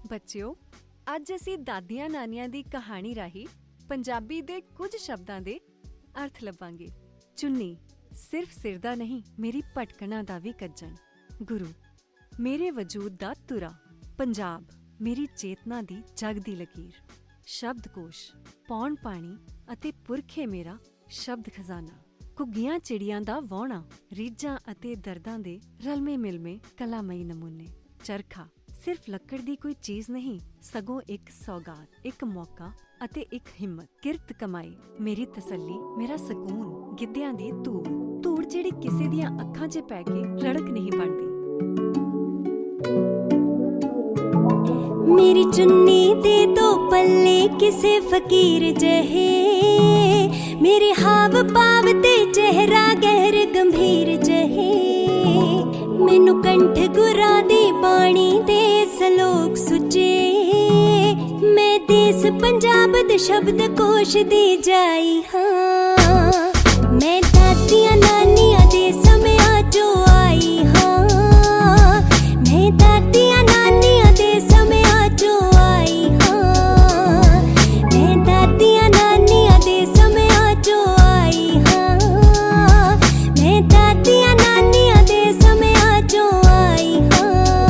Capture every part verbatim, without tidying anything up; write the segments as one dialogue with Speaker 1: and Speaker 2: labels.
Speaker 1: ਬੱਚਿਓ, ਅੱਜ ਅਸੀਂ ਦਾਦੀਆਂ ਨਾਨੀਆਂ ਦੀ ਕਹਾਣੀ ਰਾਹੀਂ ਪੰਜਾਬੀ ਦੇ ਕੁਝ ਸ਼ਬਦਾਂ ਦੇ ਅਰਥ ਲੱਭਾਂਗੇ। ਚੁੰਨੀ ਸਿਰਫ ਸਿਰ ਦਾ ਨਹੀਂ, ਮੇਰੀ ਭਟਕਣਾ ਦਾ ਵੀ ਕੱਜਣ। ਗੁਰੂ ਮੇਰੇ ਵਜੂਦ ਦਾ ਤੁਰਾ। ਪੰਜਾਬ ਮੇਰੀ ਚੇਤਨਾ ਦੀ ਜਗਦੀ ਲਕੀਰ। ਸ਼ਬਦਕੋਸ਼ ਪੌਣ ਪਾਣੀ ਅਤੇ ਪੁਰਖੇ ਮੇਰਾ ਸ਼ਬਦ ਖਜ਼ਾਨਾ। ਘੁੱਗੀਆਂ ਚਿੜੀਆਂ ਦਾ ਵਾਹੁਣਾ, ਰੀਝਾਂ ਅਤੇ ਦਰਦਾਂ ਦੇ ਰਲਵੇਂ ਮਿਲਵੇਂ ਕਲਾਮਈ ਨਮੂਨੇ। ਚਰਖਾ ਸਿਰਫ ਲੱਕੜ ਦੀ ਕੋਈ ਚੀਜ਼ ਨਹੀਂ, ਸਗੋਂ ਇੱਕ ਸੌਗਾਤ, ਇੱਕ ਮੌਕਾ ਅਤੇ ਇੱਕ ਹਿੰਮਤ। ਕਿਰਤ ਕਮਾਈ ਮੇਰੀ ਤਸੱਲੀ, ਮੇਰਾ ਸਕੂਨ। ਗਿੱਧਿਆਂ ਦੀ ਧੂੜ, ਧੂੜ ਜਿਹੜੀ ਕਿਸੇ ਦੀਆਂ ਅੱਖਾਂ 'ਚ ਪੈ ਕੇ ਰੜਕ ਨਹੀਂ ਬਣਦੀ।
Speaker 2: ਮੇਰੀ ਚੁੰਨੀ ਦੇ ਦੋ ਪੱਲੇ ਕਿਸੇ ਫਕੀਰ ਜਿਹੇ, ਮੇਰੇ ਹਾਵ ਭਾਵ ਤੇ ਚਿਹਰਾ ਗਹਿਰ ਗੰਭੀਰ ਜਿਹੇ। ਮੈਨੂੰ ਕੰਠ ਗੁਰਾਂ ਦੀ ਬਾਣੀ ਦੇ ਸਲੋਕ ਸੁੱਚੇ, ਮੈਂ ਦੇਸ ਪੰਜਾਬ ਦੇ ਸ਼ਬਦ ਕੋਸ਼ ਦੀ ਜਾਈ ਹਾਂ। ਮੈਂ ਦਾਦੀਆਂ ਨਾਨੀਆਂ ਦੇ ਸਮਿਆਂ 'ਚੋਂ ਆਈ ਹਾਂ। ਮੈਂ ਦਾਦੀਆਂ ਨਾਨੀਆਂ ਦੇ ਸਮਿਆਂ 'ਚੋਂ ਆਈ ਹਾਂ। ਮੈਂ ਦਾਦੀਆਂ ਨਾਨੀਆਂ ਦੇ ਸਮਿਆਂ 'ਚੋਂ ਆਈ ਹਾਂ। ਮੈਂ ਦਾਦੀਆਂ ਨਾਨੀਆਂ ਦੇ ਸਮਿਆਂ 'ਚੋਂ ਆਈ ਹਾਂ।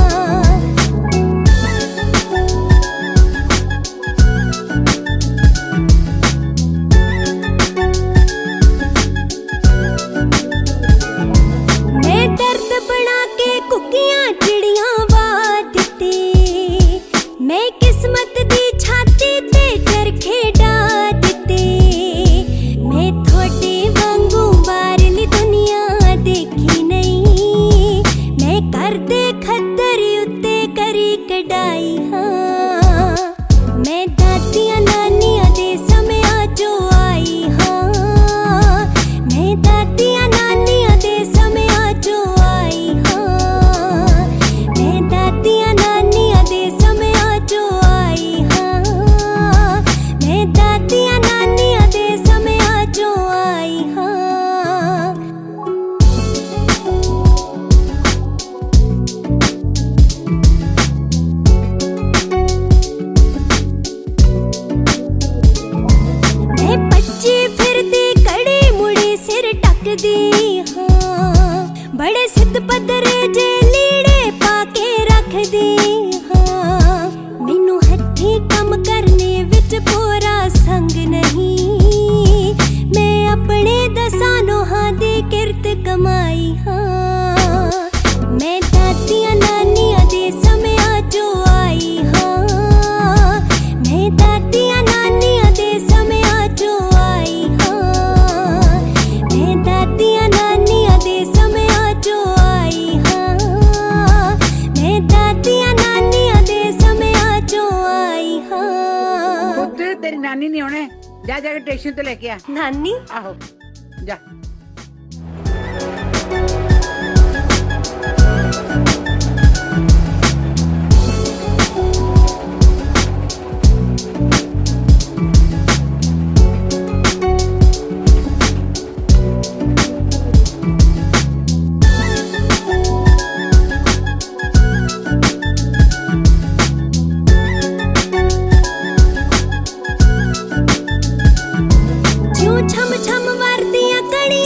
Speaker 2: ਮੈਂ ਦਰਦ ਬਣਾ ਕੇ ਘੁੱਗੀਆਂ ਚਿੜੀਆਂ ਵਾਹ ਦਿੱਤੇ, ਮੈਂ ਕਿਸਮਤ ਦੀ ਛਾਤੀ ਤੇ ਚਰਖੇ ਡਾ ਦਿੱਤੇ। ਮੈਂ ਤੁਹਾਡੇ ਵਾਂਗੂ ਬਾਹਰਲੀ ਦੁਨੀਆ ਦੇਖੀ ਨਹੀਂ, ਮੈਂ ਘਰ ਦੇ ਖੱਦਰ ਉੱਤੇ ਕਰੀ ਕਢਾਈ ਹਾਂ। ਮੈਂ ਦਾਦੀਆਂ ਨਾਨੀਆਂ ਦੇ ਸਮਿਆਂ 'ਚੋਂ ਆਈ ਹਾਂ। ਮੈਂ ਦਾਦੀਆਂ ਨਾਨੀਆਂ ਦੇ ਸਮਿਆਂ 'ਚੋਂ ਆਈ ਹਾਂ। ਮੈਂ ਦਾਦੀਆਂ ਨਾਨੀਆਂ ਦੇ ਸਮਿਆਂ 'ਚੋਂ ਆਈ ਹਾਂ। ਮੈਂ ਦਾਦੀਆਂ ਨਾਨੀਆਂ ਦੇ ਸਮਿਆਂ 'ਚੋਂ ਆਈ ਹਾਂ। ਮੈਂ ਭੱਜੀ ਫਿਰਦੀ ਕੜੀ ਮੁੜੀ ਸਿਰ ਟੱਕਦੀ ਹਾਂ। ਬੜੇ ਸਿੱਧ ਪੱਧਰੇ ਜੇ ਲੀੜੇ ਪਾ ਕੇ ਰੱਖਦੀ ਹਾਂ। ਮੈਨੂੰ ਹੱਥੀਂ ਕੰਮ ਕਰਨੇ ਵਿੱਚ ਪੂਰਾ ਸੰਗ ਨਹੀਂ, ਮੈਂ ਆਪਣੇ ਦਸਾਂ ਨੋਹਾਂ ਦੀ ਕਿਰਤ ਕਮਾਈ ਹਾਂ। ਮੈਂ ਦਾਦੀਆਂ ਨਾਨੀਆਂ ਦੇ ਸਮਿਆਂ 'ਚੋਂ ਆਈ ਹਾਂ। ਮੈਂ ਦਾਦੀਆਂ ਨਾਨੀਆਂ ਦੇ ਸਮਿਆਂ 'ਚੋਂ ਆਈ ਹਾਂ। ਮੈਂ ਦਾਦੀਆਂ ਨਾਨੀਆਂ ਦੇ ਸਮਿਆਂ 'ਚੋਂ ਆਈ ਹਾਂ। ਮੈਂ ਦਾਦੀਆਂ ਨਾਨੀਆਂ ਦੇ ਸਮਿਆਂ 'ਚੋਂ ਆਈ ਹਾਂ।
Speaker 3: ਪੁੱਤ ਤੇਰੀ ਨਾਨੀ ਨਹੀਂ ਆਉਣੇ, ਜਾ ਜਾ ਕੇ ਸਟੇਸ਼ਨ ਤੇ ਲੈ ਕੇ ਆ।
Speaker 2: ਨਾਨੀ
Speaker 3: ਆਹੋ ਜਾ।
Speaker 2: ਜਿਉਂ ਛਮ ਛਮ ਵਰਦੀਆਂ ਕਣੀਆਂ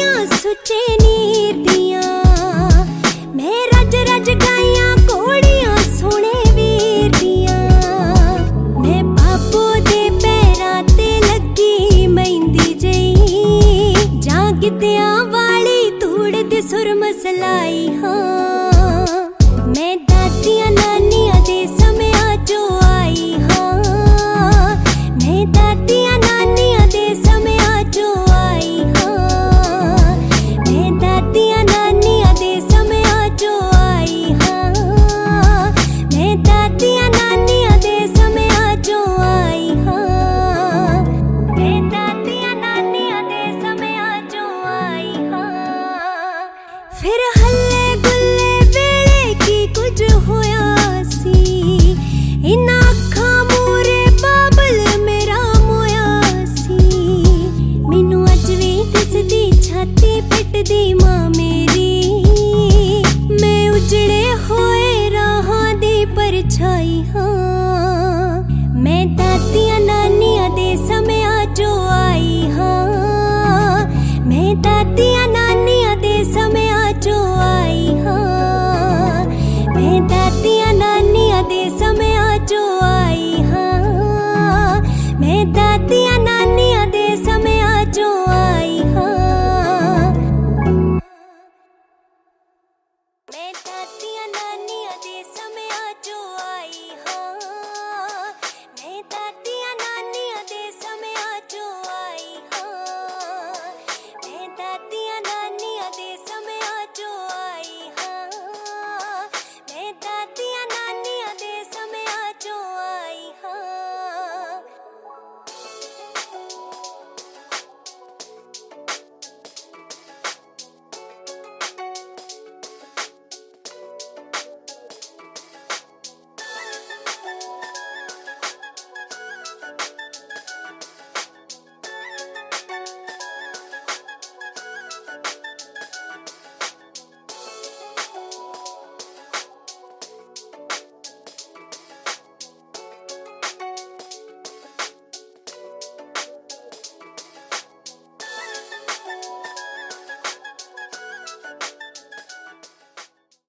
Speaker 2: ਦੀਆਂ ਨਾਨੀਆਂ ਦੀ